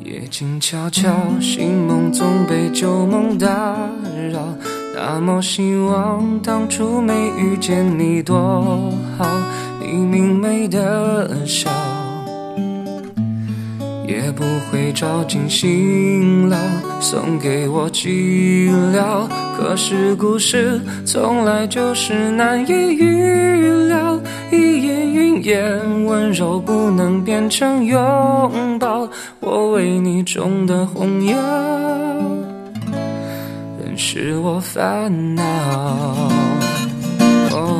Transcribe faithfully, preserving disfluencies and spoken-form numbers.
夜静悄悄，醒梦总被旧梦打扰。那么希望当初没遇见你多好，你明媚的笑，也不会照进心牢，送给我寂寥。可是故事从来就是难以预料，一言云烟温柔不能变成拥抱，我为你种的红药，仍是我烦恼。